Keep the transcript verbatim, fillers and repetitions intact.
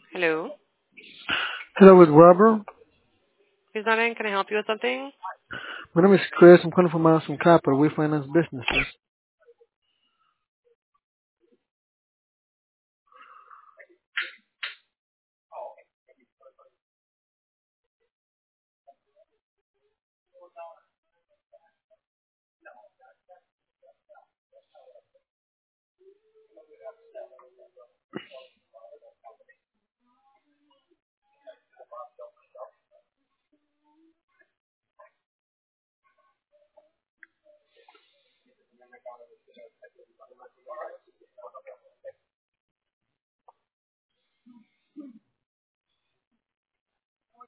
Hello. Hello, with Robert. Who's on in? Can I help you with something? My name is Chris. I'm calling from Milestone Capital. We finance businesses.